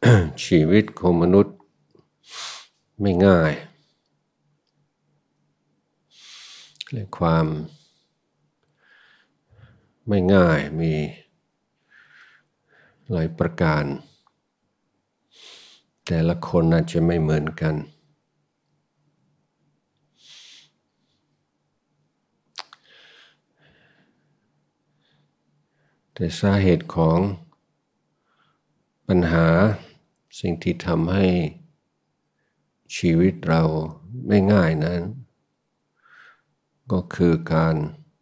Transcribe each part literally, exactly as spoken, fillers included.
ชีวิตของมนุษย์ไม่ง่ายและความไม่ง่ายมีหลายประการแต่ละคนอาจจะไม่เหมือนกันแต่สาเหตุของปัญหาสิ่งที่ทำให้ชีวิตเราไม่ง่ายนั้นก็คือการ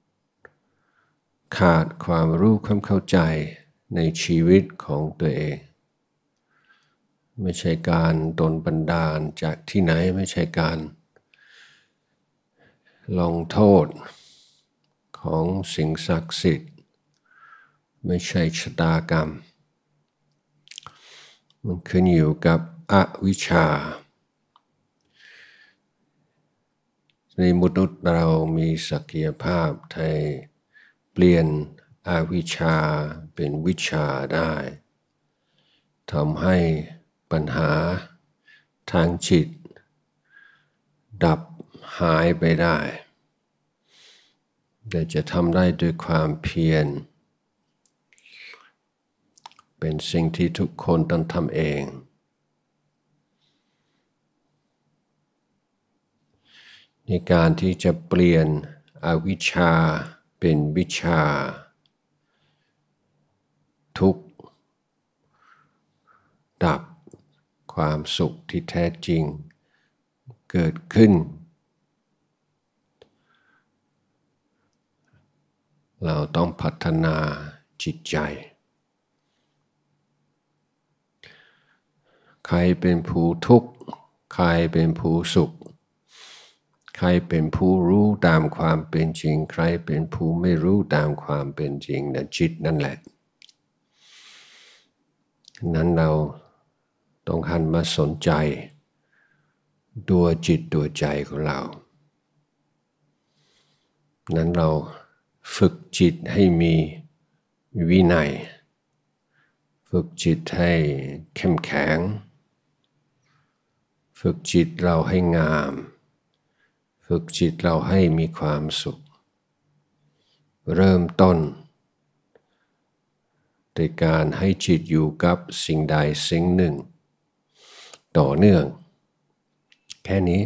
ขาดความรู้ความเข้าใจในชีวิตของตัวเองไม่ใช่การโดนบันดาลจากที่ไหนไม่ใช่การลงโทษของสิ่งศักดิ์สิทธิ์ไม่ใช่ชะตากรรมมันขึ้นอยู่กับอวิชชาในมนุษย์เรามีศักยภาพที่เปลี่ยนอวิชชาเป็นวิชชาได้ทำให้ปัญหาทางจิตดับหายไปได้แต่จะทำได้ด้วยความเพียรเป็นสิ่งที่ทุกคนต้องทำเองในการที่จะเปลี่ยนอวิชชาเป็นวิชชาทุกข์ดับความสุขที่แท้จริงเกิดขึ้นเราต้องพัฒนาจิตใจใครเป็นผู้ทุกข์ใครเป็นผู้สุขใครเป็นผู้รู้ตามความเป็นจริงใครเป็นผู้ไม่รู้ตามความเป็นจริงนะจิตนั่นแหละนั้นเราต้องหันมาสนใจตัวจิตตัวใจของเรานั้นเราฝึกจิตให้มีวินัยฝึกจิตให้เข้มแข็งฝึกจิตเราให้งามฝึกจิตเราให้มีความสุขเริ่มต้นโดยการให้จิตอยู่กับสิ่งใดสิ่งหนึ่งต่อเนื่องแค่นี้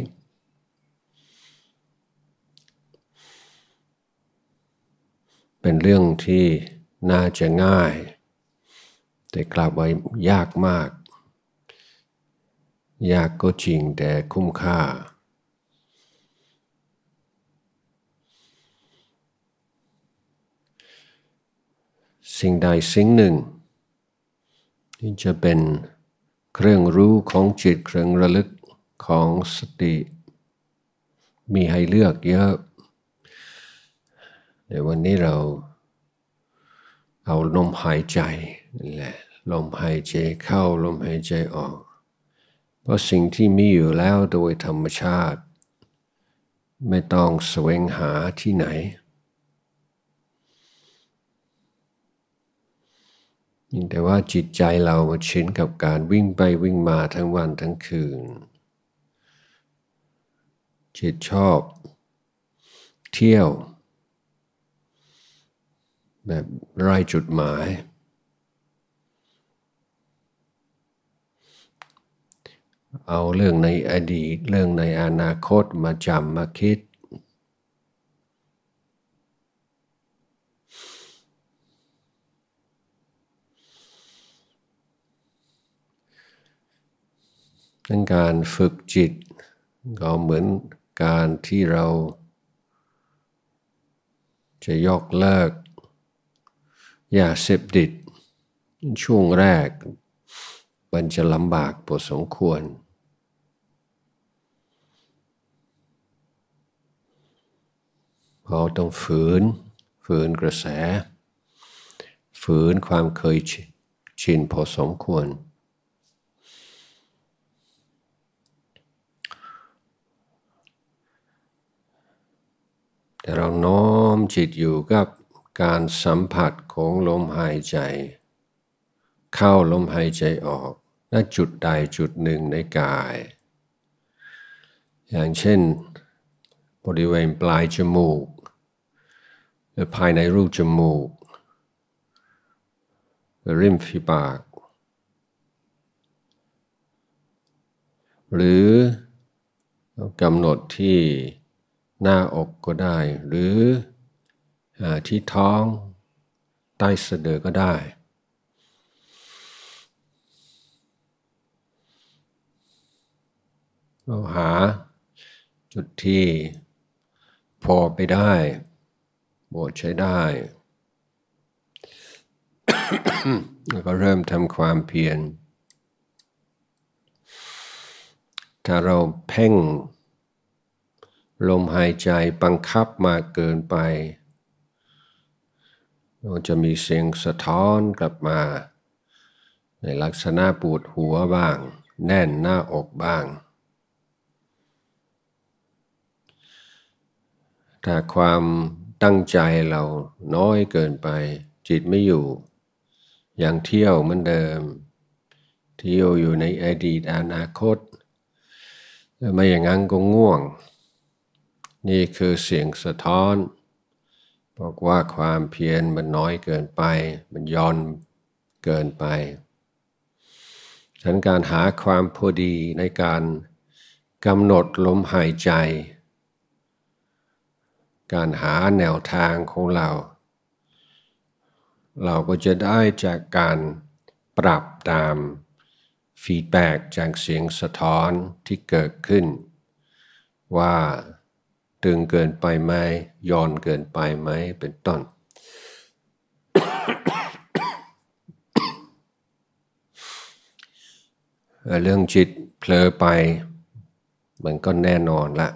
เป็นเรื่องที่น่าจะง่ายแต่กลับว่ายากมากยากก็จริงแต่คุ้มค่าสิ่งใดสิ่งหนึ่งที่จะเป็นเครื่องรู้ของจิตเครื่องระลึกของสติมีให้เลือกเยอะในวันนี้เราเอาลมหายใจนั่นแหละลมหายใจเข้าลมหายใจออกเพราะสิ่งที่มีอยู่แล้วโดยธรรมชาติไม่ต้องแสวงหาที่ไหนแต่ว่าจิตใจเราชินกับการวิ่งไปวิ่งมาทั้งวันทั้งคืนจิตชอบเที่ยวแบบไร้จุดหมายเอาเรื่องในอดีตเรื่องในอนาคตมาจำมาคิดดังการฝึกจิตก็เหมือนการที่เราจะยกเลิกยาเสพติดช่วงแรกมันจะลำบากพอสมควรเพราะต้องฝืนฝืนกระแสฝืนความเคยชินพอสมควรแต่เราน้อมจิตอยู่กับการสัมผัสของลมหายใจเข้าลมหายใจออกณจุดใดจุดหนึ่งในกายอย่างเช่นบริเวณปลายจมูกหรือภายในรูจมูกหรือริมฝีปากหรือกำหนดที่หน้าอกก็ได้หรือที่ท้องใต้สะดือก็ได้เราหาจุดที่พอไปได้บทใช้ได้ แล้วก็เริ่มทำความเพียรถ้าเราเพ่งลมหายใจบังคับมากเกินไปมันจะมีเสียงสะท้อนกลับมาในลักษณะปวดหัวบ้างแน่นหน้าอกบ้างถ้าความตั้งใจเราน้อยเกินไปจิตไม่อยู่ยังเที่ยวเหมือนเดิมเที่ยวอยู่ในอดีตอนาคตไม่อย่างนั้นก็ง่วงนี่คือเสียงสะท้อนบอกว่าความเพียรมันน้อยเกินไปมันย่อนเกินไปฉะนั้นการหาความพอดีในการกำหนดลมหายใจการหาแนวทางของเราเราก็จะได้จากการปรับตามฟีดแบ็กจากเสียงสะท้อนที่เกิดขึ้นว่าตึงเกินไปไหมย่อนเกินไปไหมเป็นต้น เรื่องจิตเผลอไปมันก็แน่นอนละ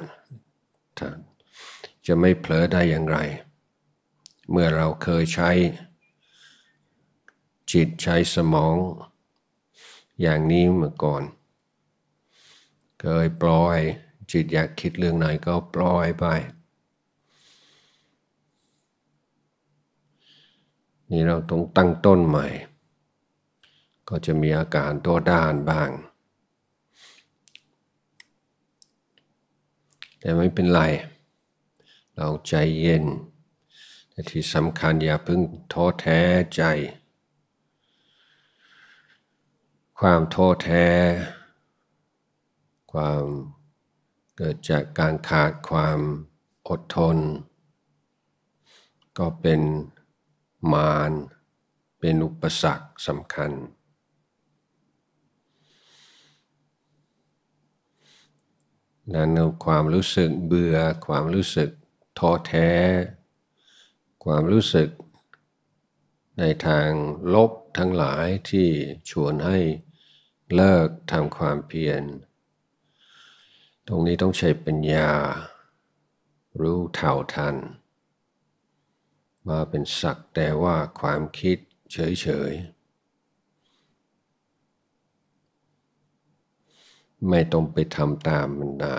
จะไม่เผลอได้อย่างไรเมื่อเราเคยใช้จิตใช้สมองอย่างนี้มาก่อนเคยปล่อยจิตอยากคิดเรื่องไหนก็ปล่อยไปนี่เราต้องตั้งต้นใหม่ก็จะมีอาการตัวด้านบ้างแต่ไม่เป็นไรเราใจเย็นแต่ที่สำคัญอย่าเพิ่งท้อแท้ใจความท้อแท้ความเกิดจากการขาดความอดทนก็เป็นมารเป็นอุปสรรคสำคัญนั้นความรู้สึกเบื่อความรู้สึกท้อแท้ความรู้สึกในทางลบทั้งหลายที่ชวนให้เลิกทำความเพียรตรงนี้ต้องใช้ปัญญารู้เท่าทันมาเป็นสักแต่ว่าความคิดเฉยๆไม่ต้องไปทำตามมันได้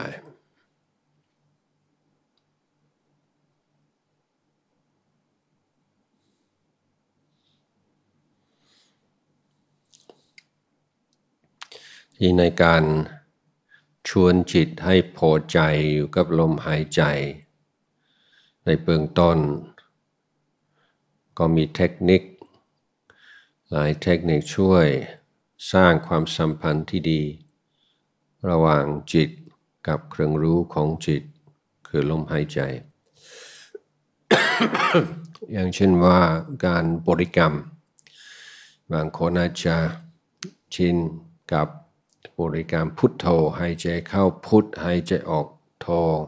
ที่ในการชวนจิตให้พอใจอยู่กับลมหายใจในเบื้องต้นก็มีเทคนิคหลายเทคนิคช่วยสร้างความสัมพันธ์ที่ดีระหว่างจิตกับเครื่องรู้ของจิตคือลมหายใจ อย่างเช่นว่าการบริกรรมบางคนอาจจะชินกับบริกรรมพุทโธหายใจเข้าพุทหายใจออกโธ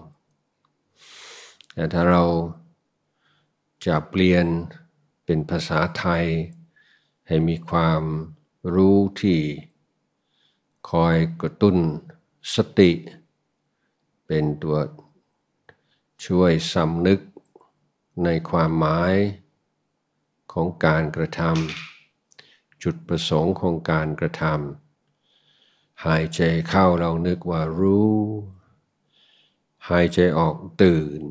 แต่ถ้าเราจะเปลี่ยนเป็นภาษาไทยให้มีความรู้ที่คอยกระตุ้นสติเป็นตัวช่วยสำนึกในความหมายของการกระทำจุดประสงค์ของการกระทำหายใจเข้าเรานึกว่ารู้หายใจออกตื่น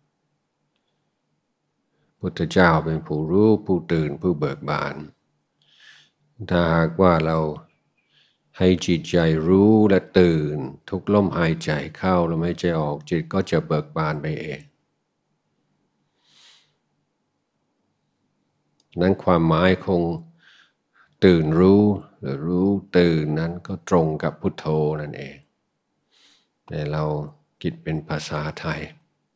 พุทธเจ้าเป็นผู้รู้ผู้ตื่นผู้เบิกบานถ้าหากว่าเราให้จิตใจรู้และตื่นทุกลมหายใจเข้าลมหายใจออกจิตก็จะเบิกบานไปเองนั้นความหมายคงตื่นรู้หรือรู้ตื่นนั้นก็ตรงกับพุทโธนั่นเองแต่เราคิดเป็นภาษาไทย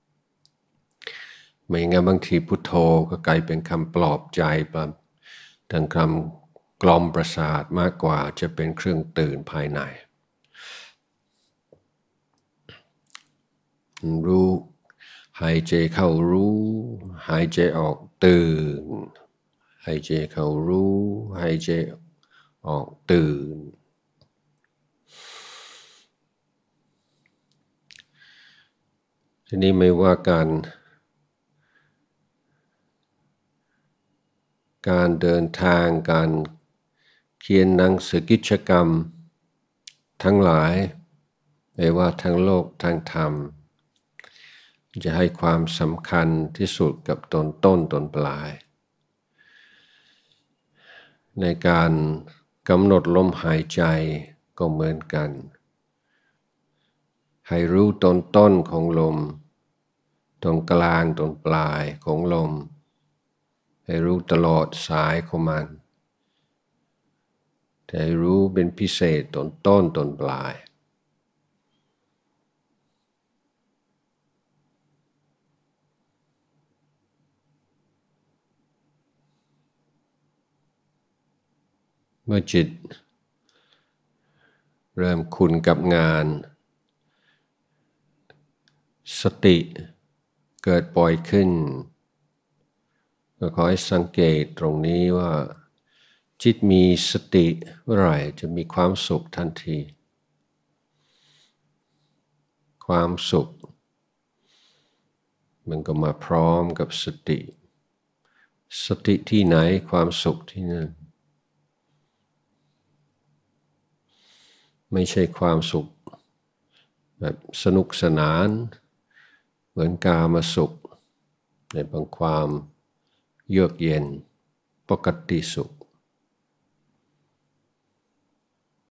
ไม่งั้นบางทีพุทโธก็กลายเป็นคำปลอบใจแบบดังคำกล่อมประสาทมากกว่าจะเป็นเครื่องตื่นภายในรู้หายใจเข้ารู้หายใจออกตื่นหายใจเข้ารู้หายใจออกตื่นทีนี้ไม่ว่าการการเดินทางการเขียนหนังสือกิจกรรมทั้งหลายไม่ว่าทั้งโลกทั้งธรรมจะให้ความสำคัญที่สุดกับตนต้นตนปลายในการกำหนดลมหายใจก็เหมือนกันให้รู้ตนต้นของลมตรงกลางตรงปลายของลมให้รู้ตลอดสายของมันแต่ให้รู้เป็นพิเศษตนต้นตนปลายเมื่อจิตเริ่มคุ้นกับงานสติเกิดบ่อยขึ้นก็ขอให้สังเกตตรงนี้ว่าจิตมีสติเมื่อไหร่จะมีความสุขทันทีความสุขมันก็มาพร้อมกับสติสติที่ไหนความสุขที่นั่นไม่ใช่ความสุขแบบสนุกสนานเหมือนกามสุขในบางความเยือกเย็นปกติสุข